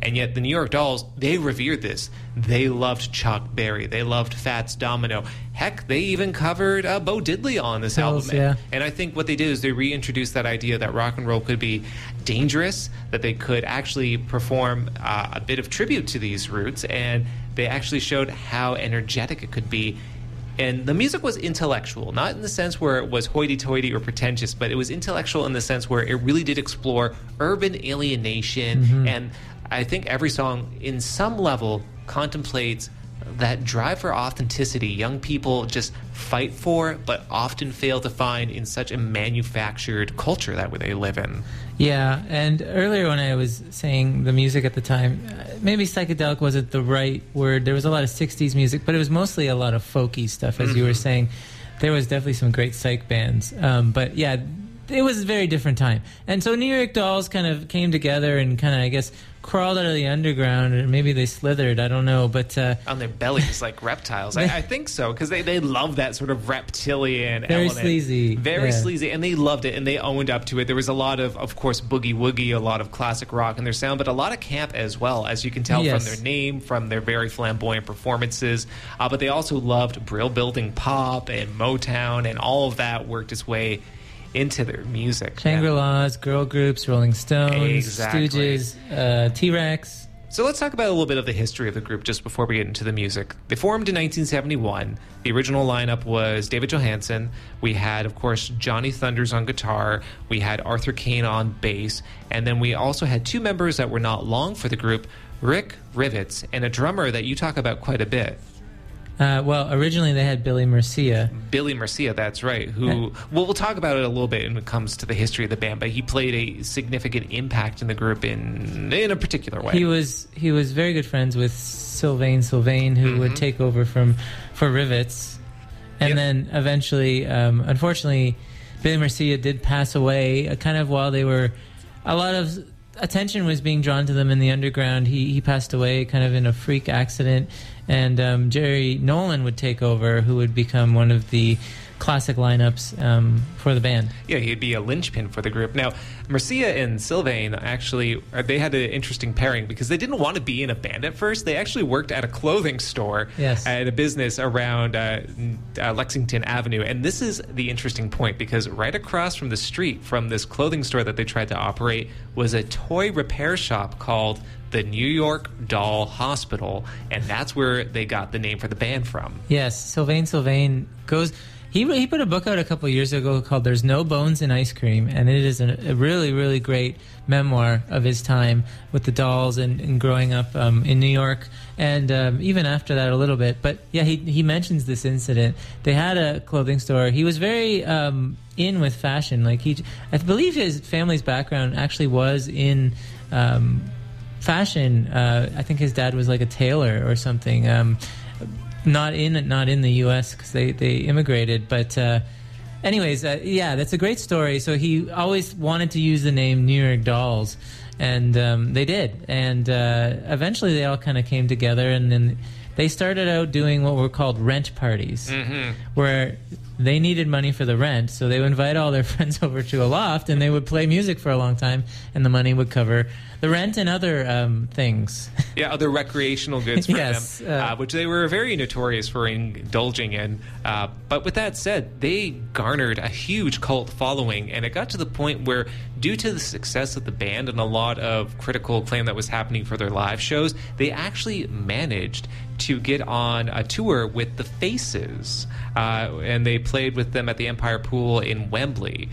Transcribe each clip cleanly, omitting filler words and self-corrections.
And yet the New York Dolls, they revered this. They loved Chuck Berry. They loved Fats Domino. Heck, they even covered Bo Diddley on this album. Yeah. And I think what they did is they reintroduced that idea that rock and roll could be dangerous, that they could actually perform a bit of tribute to these roots, and they actually showed how energetic it could be. And the music was intellectual, not in the sense where it was hoity-toity or pretentious, but it was intellectual in the sense where it really did explore urban alienation. And I think every song, in some level, contemplates that drive for authenticity young people just fight for, but often fail to find in such a manufactured culture that they live in. Yeah, and earlier when I was saying the music at the time, maybe psychedelic wasn't the right word. There was a lot of 60s music, but it was mostly a lot of folky stuff, as you were saying. There was definitely some great psych bands. But yeah, it was a very different time. And so New York Dolls kind of came together and kind of, I guess, crawled out of the underground, or maybe they slithered, I don't know, but on their bellies like reptiles. I think so, because they love that sort of reptilian very element. sleazy. Very sleazy, and they loved it, and they owned up to it. There was a lot of course, boogie woogie, a lot of classic rock in their sound, but a lot of camp as well, as you can tell from their name, from their very flamboyant performances. But they also loved Brill Building pop and Motown, and all of that worked its way into their music. Shangri-Las, girl groups, Rolling Stones, Exactly. Stooges, T-Rex. So let's talk about a little bit of the history of the group just before we get into the music. They formed in 1971. The original lineup was David Johansen. We had, of course, Johnny Thunders on guitar. We had Arthur Kane on bass. And then we also had two members that were not long for the group, Rick Rivets, and a drummer that you talk about quite a bit. Well, originally they had Billy Murcia. Billy Murcia, that's right. Who we'll talk about it a little bit when it comes to the history of the band, but he played a significant impact in the group in a particular way. He was very good friends with Sylvain, who would take over for Rivets, and then eventually, unfortunately, Billy Murcia did pass away. Kind of while they were, a lot of attention was being drawn to them in the underground. He passed away kind of in a freak accident. And Jerry Nolan would take over, who would become one of the classic lineups for the band. Yeah, he'd be a linchpin for the group. Now, Murcia and Sylvain actually, they had an interesting pairing because they didn't want to be in a band at first. They actually worked at a clothing store at a business around Lexington Avenue. And this is the interesting point, because right across from the street from this clothing store that they tried to operate was a toy repair shop called the New York Doll Hospital, and that's where they got the name for the band from. Yes, Sylvain goes... He put a book out a couple of years ago called There's No Bones in Ice Cream, and it is a really, really great memoir of his time with the Dolls and growing up in New York, and even after that a little bit. But yeah, he mentions this incident. They had a clothing store. He was very in with fashion. Like I believe his family's background actually was in fashion. I think his dad was like a tailor or something. Not in the U.S. because they immigrated, but anyways, yeah, that's a great story. So he always wanted to use the name New York Dolls, and they did, and eventually they all kind of came together, and then they started out doing what were called rent parties, where they needed money for the rent, so they would invite all their friends over to a loft, and they would play music for a long time, and the money would cover the rent and other things. Yeah, other recreational goods for yes, them, which they were very notorious for indulging in. But with that said, they garnered a huge cult following, and it got to the point where, due to the success of the band and a lot of critical acclaim that was happening for their live shows, they actually managed to get on a tour with the Faces, and they played with them at the Empire Pool in Wembley.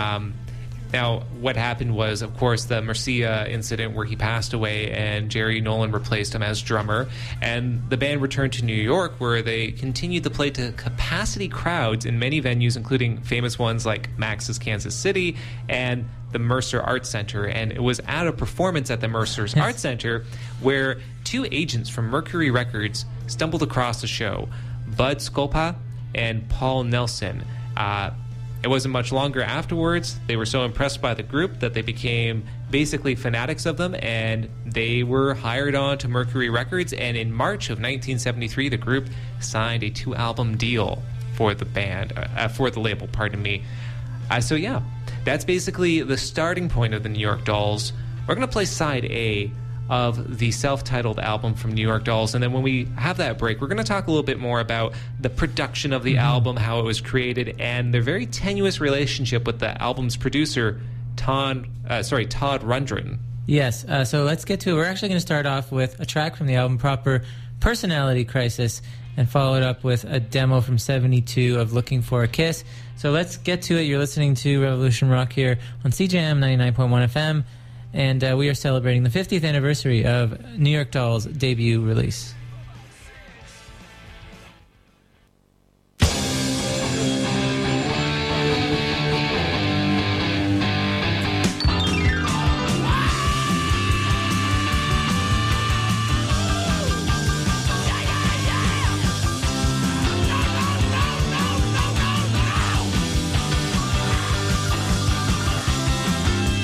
Now, what happened was, of course, the Murcia incident where he passed away and Jerry Nolan replaced him as drummer. And the band returned to New York, where they continued to play to capacity crowds in many venues, including famous ones like Max's Kansas City and the Mercer Art Center. And it was at a performance at the Mercer's Art Center where two agents from Mercury Records stumbled across the show, Bud Skolpa and Paul Nelson. It wasn't much longer afterwards. They were so impressed by the group that they became basically fanatics of them, and they were hired on to Mercury Records. And in March of 1973, the group signed a 2-album deal for the band, for the label, pardon me. So yeah, that's basically the starting point of the New York Dolls. We're going to play side A of the self-titled album from New York Dolls. And then when we have that break, we're going to talk a little bit more about the production of the album, how it was created, and their very tenuous relationship with the album's producer, Todd Rundgren. Yes, so let's get to it. We're actually going to start off with a track from the album proper, Personality Crisis, and follow it up with a demo from 72 of Looking for a Kiss. So let's get to it. You're listening to Revolution Rock here on CJM 99.1 FM, and we are celebrating the 50th anniversary of New York Dolls' debut release.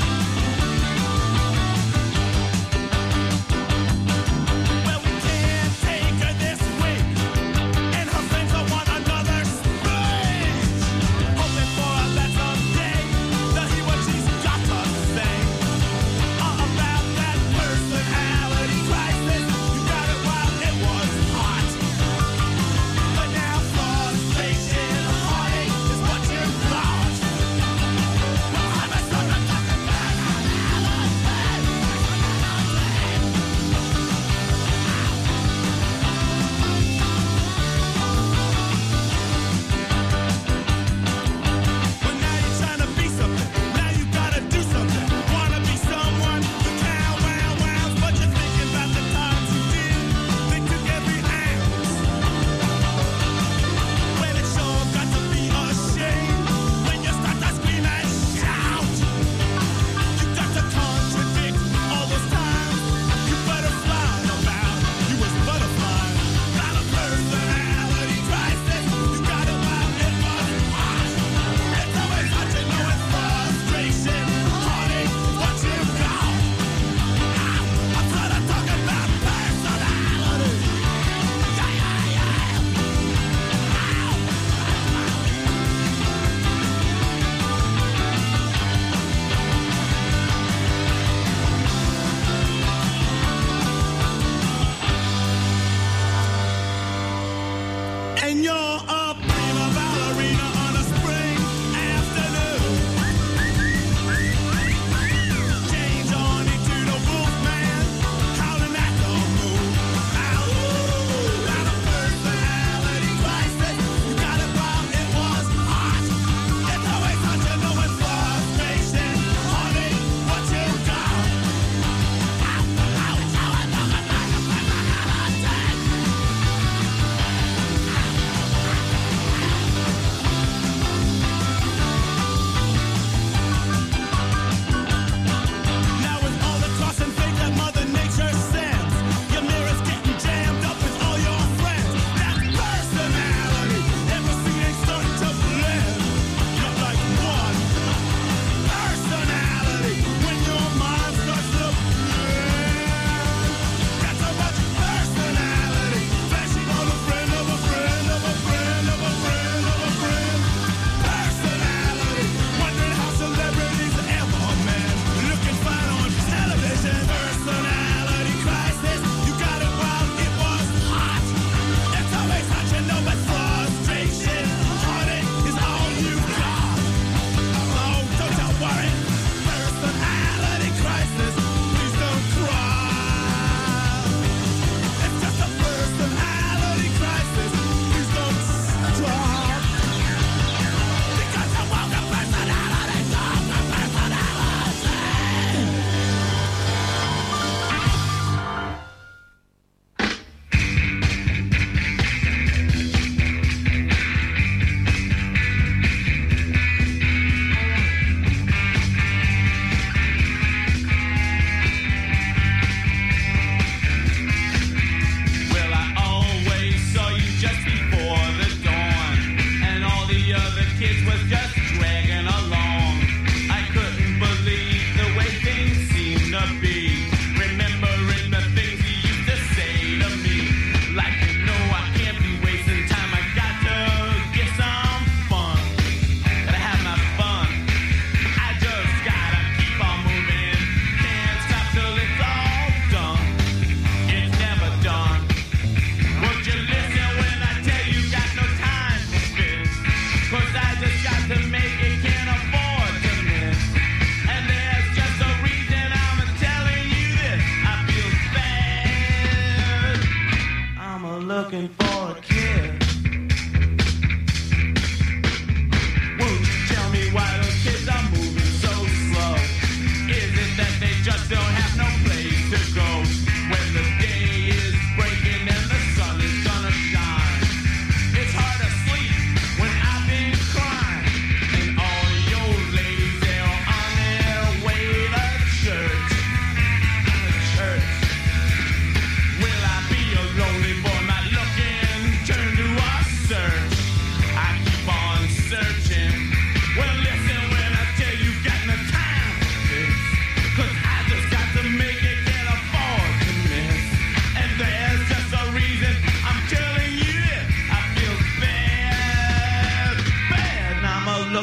Well, we can't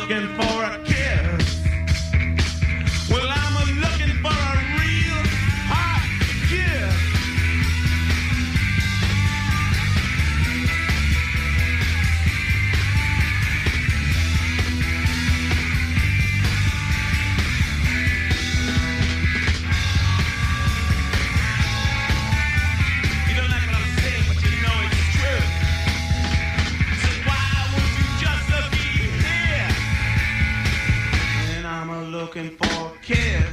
looking for a kiss. Well, I'm looking for a real hot kiss. You don't like what I'm saying, but you know it's true. So why won't you just look here? And I'm looking for a kiss.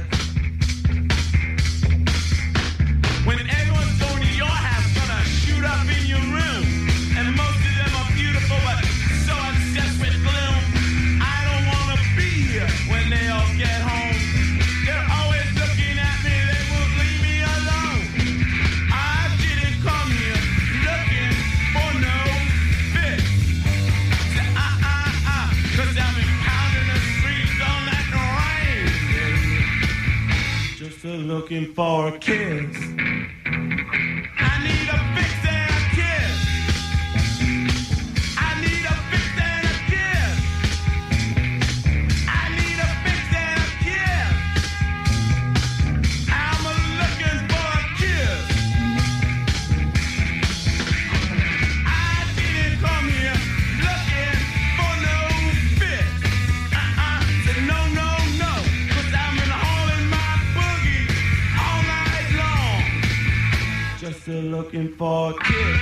When everyone's going to your house, gonna shoot up in your room. And most of them are beautiful, but so obsessed with gloom. I don't wanna be here when they all get home. They're always looking at me, they won't leave me alone. I didn't come here looking for no fix. Cause I've been pounding the streets all night rain. Just looking for a kiss. I need a fix and a kiss. I need a fix and a kiss. I need a fix and a kiss. I'm looking for a kiss. I didn't come here looking for no fix. Said no, no, no. Cause I've been hauling my boogie all night long. Just looking for a kiss.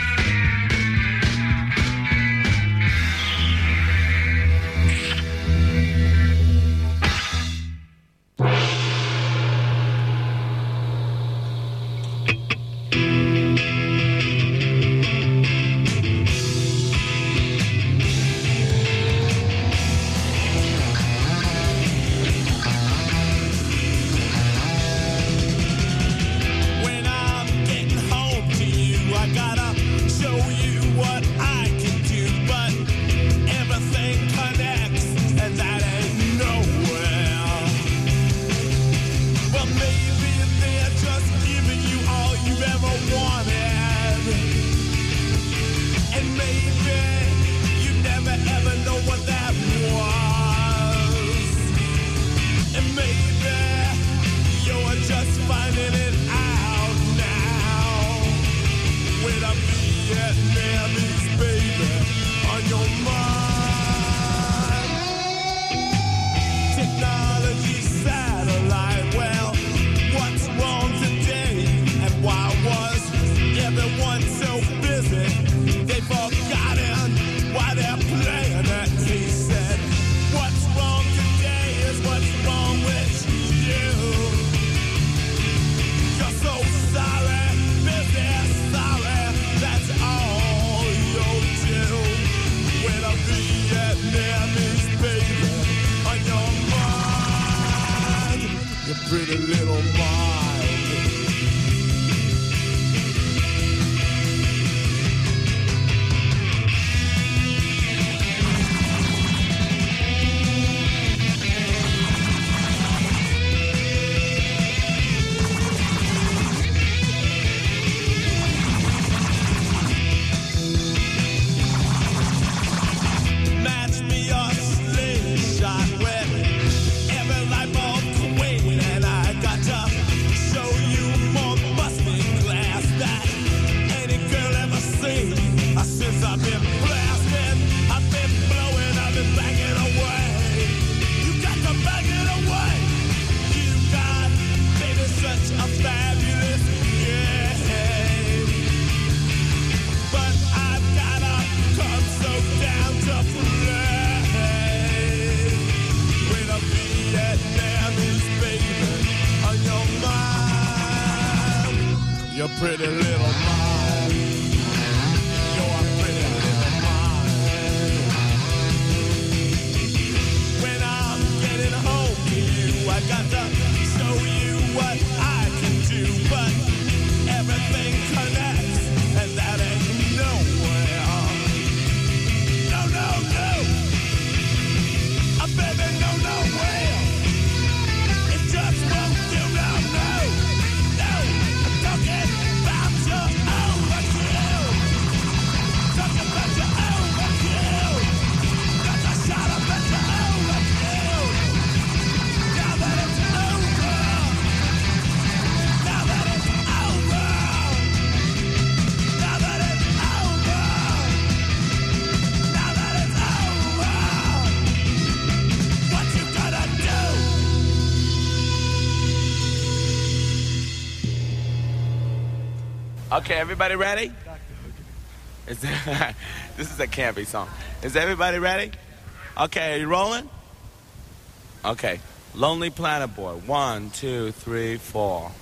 When I'm getting home to you, I gotta show you what I can do. But everything connects, and that ain't nowhere. Well, maybe they're just giving you all you've ever wanted. And maybe you never ever know what that was. And maybe you're just finding it out now. With a Vietnamese baby on your mind. Technology satellite, well, what's wrong today? And why was everyone so busy? They've forgotten why they're playing it. He said, what's wrong today is what's wrong with you. You're so sorry, busy, sorry, that's all you'll do. With a Vietnamese baby on your mind, your pretty little mind. Match me your slingshot with every light bulb queen, and I got to show you more busting glass that any girl ever seen. Since I've been blasting, I've been blowing, I've been banging away. You got to bang it away. You got, baby, such a fabulous game. But I've gotta come so down to play with a Vietnamese baby on your mind. Your pretty little mind. Your pretty little mind. When I'm getting home to you, I got to show you what I can do. But everything connects, and that ain't nowhere. No, no, no. Baby, no, no way. It just won't do, no, no. No, I'm talking about your Okay, everybody ready? This is a campy song. Is everybody ready? Okay, are you rolling? Okay. Lonely Planet Boy. 1, 2, 3, 4.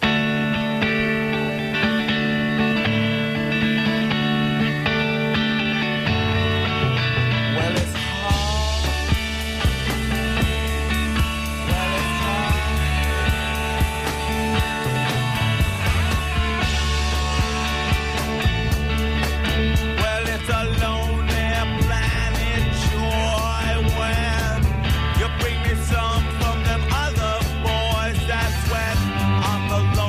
Bring me some from them other boys. That's when I'm alone.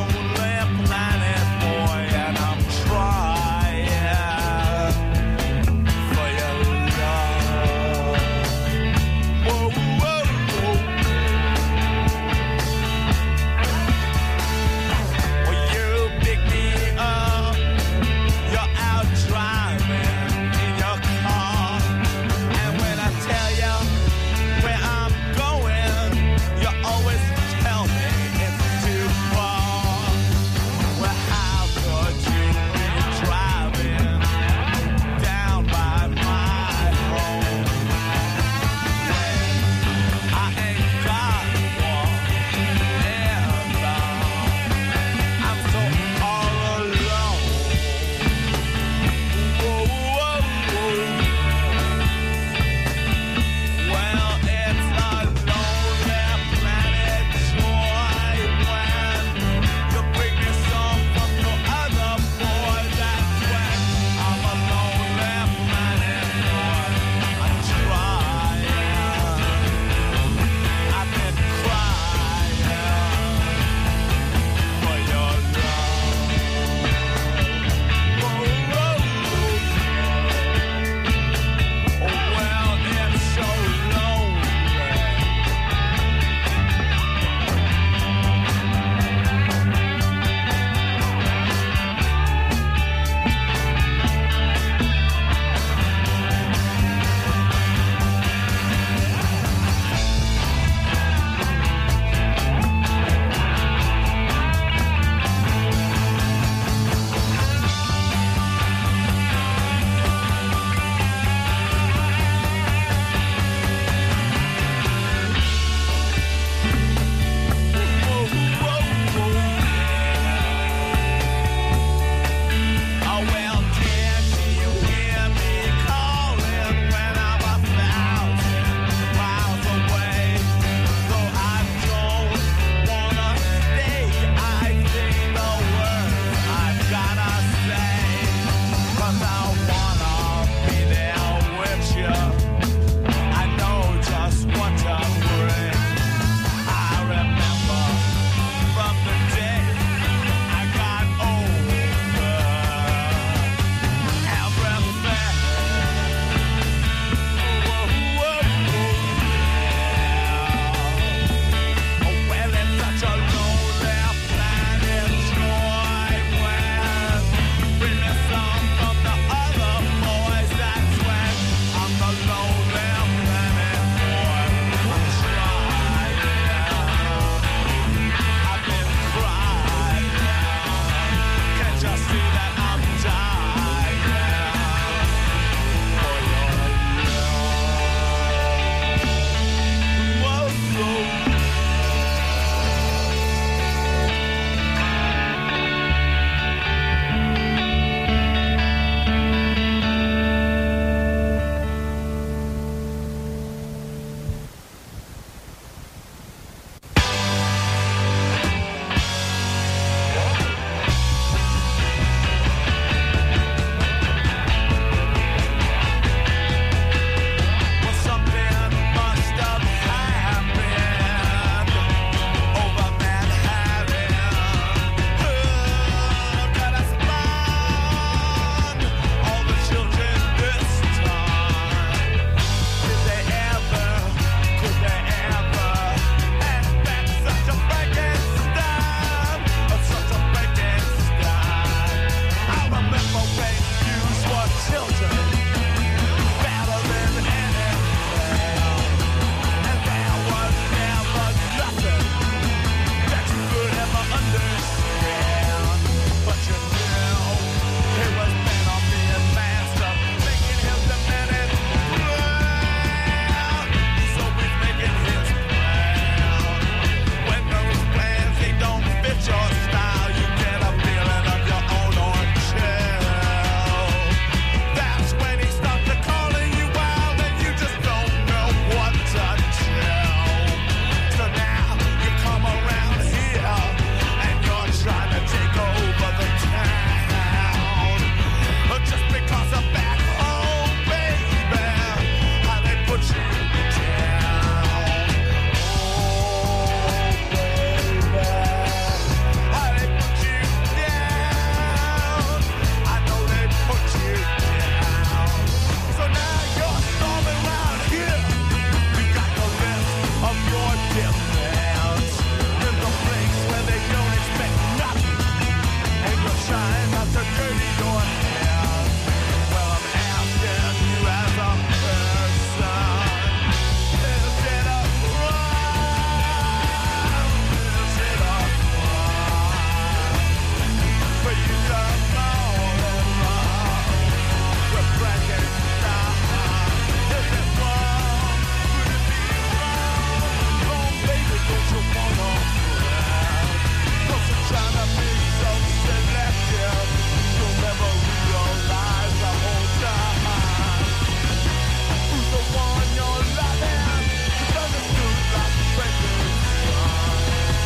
to dirty your hands. Well, I'm asking you as a person, is it a crime? Is it a crime for you to fall in love with Frankenstein? Is it wrong? Could it be wrong? Oh, baby, don't you wanna friend? Don't you trying to be so selective? You'll never realize the whole time who's the one you're loving. It's understood like Frankenstein.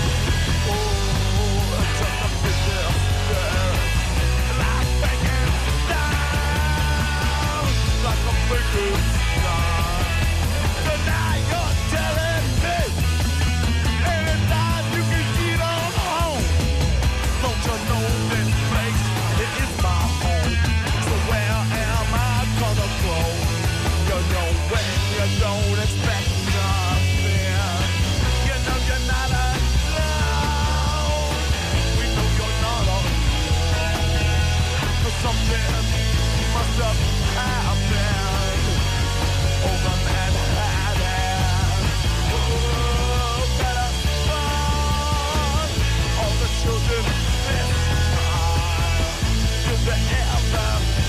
Oh, it's just a business like Frankenstein, like a Frankenstein. So now you're telling me anytime you can get on home. Don't you know this place? It is my home. So where am I gonna go? You know when you don't expect nothing. You know you're not alone. We know you're not alone. But something must have happened over Manhattan. Oh, better run. All the children this time. Could you ever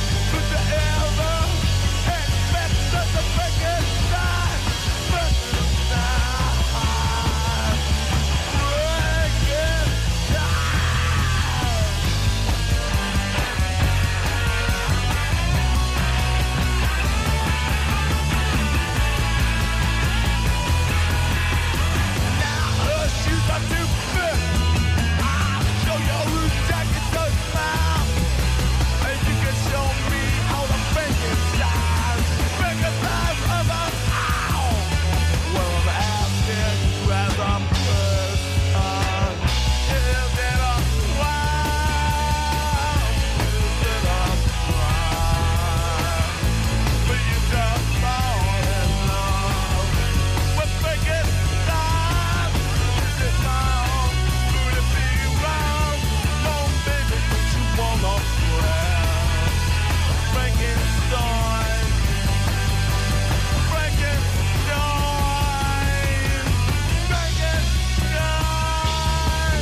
expect such a Frankenstein? Now her shoes are too big. I'll show you whose jacket does now. And you can show me all the Frankenstein of us all. Well, I'm asking you as a person, is it a crime? Is it a crime for you to fall in love with Frankenstein? Is it wrong? Could it be wrong? No, baby, don't you wanna friend? Frankenstein. Frankenstein. Frankenstein.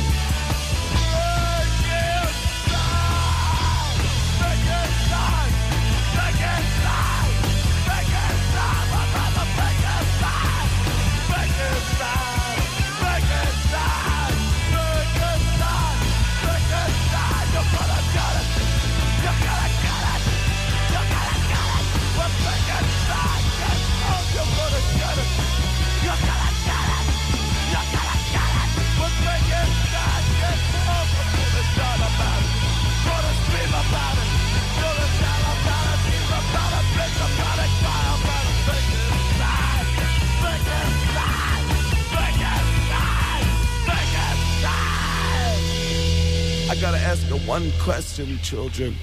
Frankenstein. Frankenstein. Frankenstein. My brother Frankenstein. Frankenstein. Frankenstein. Frankenstein. Frankenstein. Your brother got it. You gotta get it. You gotta get it. When Frankenstein gets home, you're gonna get it. You gotta get it. You gotta get it. When Frankenstein gets home, you're gonna shout about it. Gonna scream about it. Gonna shout about it. Scream about it. Bitch about it. Cry about it. Frankenstein. Frankenstein. Frankenstein. Frankenstein. I gotta ask you one question, children.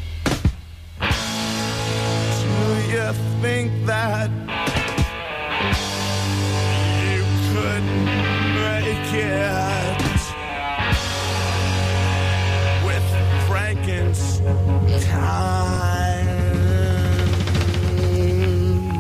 Do you think that you could make it with Frankenstein?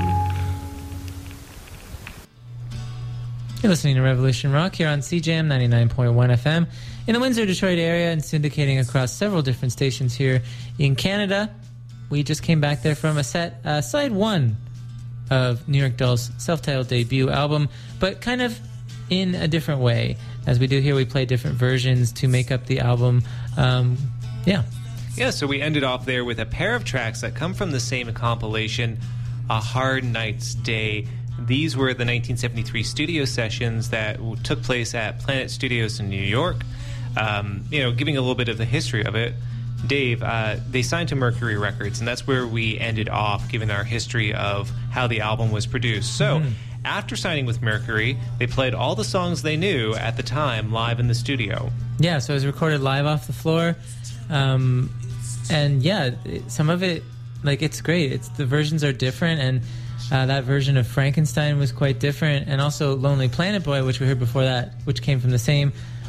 You're listening to Revolution Rock here on CJM 99.1 FM in the Windsor, Detroit area and syndicating across several different stations here in Canada. We just came back there from a set, side one of New York Doll's self-titled debut album, but kind of in a different way. As we do here, we play different versions to make up the album. Yeah, so we ended off there with a pair of tracks that come from the same compilation, A Hard Night's Day. These were the 1973 studio sessions that took place at Planet Studios in New York. Giving a little bit of the history of it, Dave, they signed to Mercury Records, and that's where we ended off, given our history of how the album was produced. So, after signing with Mercury, they played all the songs they knew at the time live in the studio. Yeah, so it was recorded live off the floor. And yeah, some of it, like, it's great. The versions are different, and that version of Frankenstein was quite different. And also Lonely Planet Boy, which we heard before that, which came from the same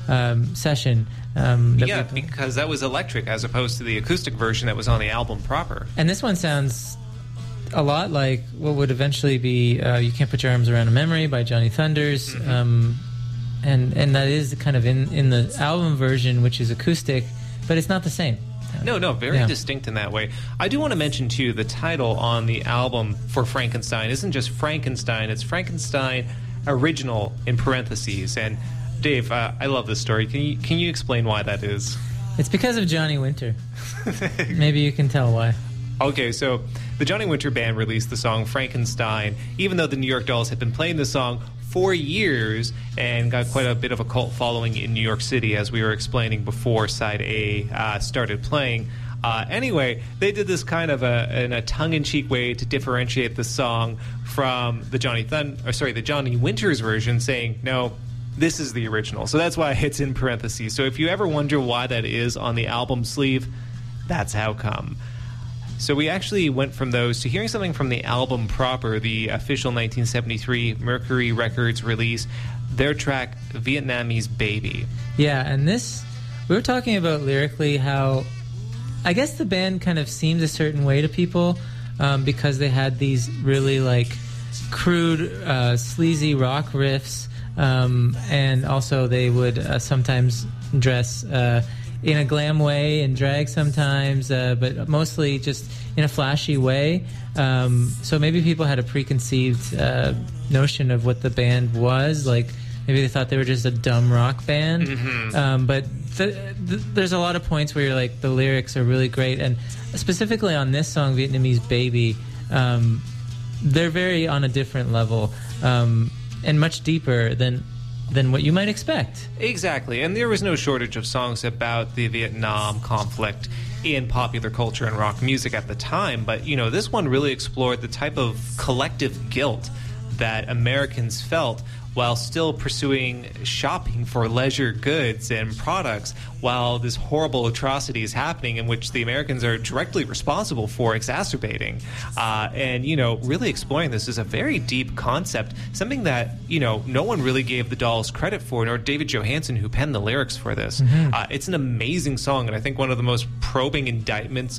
session. Yeah, because that was electric as opposed to the acoustic version that was on the album proper. And this one sounds a lot like what would eventually be "You Can't Put Your Arms Around a Memory" by Johnny Thunders, and that is kind of in the album version, which is acoustic, but it's not the same. No, very distinct in that way. I do want to mention, too, the title on the album for Frankenstein isn't just Frankenstein, it's Frankenstein Original in parentheses. And Dave, I love this story. Can you explain why that is? It's because of Johnny Winter. Maybe you can tell why. Okay, so the Johnny Winter Band released the song Frankenstein, even though the New York Dolls had been playing the song for years and got quite a bit of a cult following in New York City, as we were explaining before Side A started playing. Anyway, they did this kind of in a tongue-in-cheek way to differentiate the song from the Johnny Winters version, saying, no, this is the original. So that's why it's in parentheses. So if you ever wonder why that is on the album sleeve, that's how come. So we actually went from those to hearing something from the album proper, the official 1973 Mercury Records release, their track Vietnamese Baby. Yeah, and this, we were talking about lyrically how I guess the band kind of seemed a certain way to people because they had these really like crude, sleazy rock riffs, and also they would sometimes dress in a glam way and drag sometimes, but mostly just in a flashy way. So maybe people had a preconceived notion of what the band was. Like maybe they thought they were just a dumb rock band. But there's a lot of points where you're like, the lyrics are really great. And specifically on this song, Vietnamese Baby, they're very on a different level and much deeper than what you might expect. Exactly, and there was no shortage of songs about the Vietnam conflict in popular culture and rock music at the time, but, you know, this one really explored the type of collective guilt that Americans felt while still pursuing shopping for leisure goods and products while this horrible atrocity is happening in which the Americans are directly responsible for exacerbating. And, you know, really exploring this is a very deep concept, something that, you know, no one really gave the Dolls credit for, nor David Johansen, who penned the lyrics for this. It's an amazing song, and I think one of the most probing indictments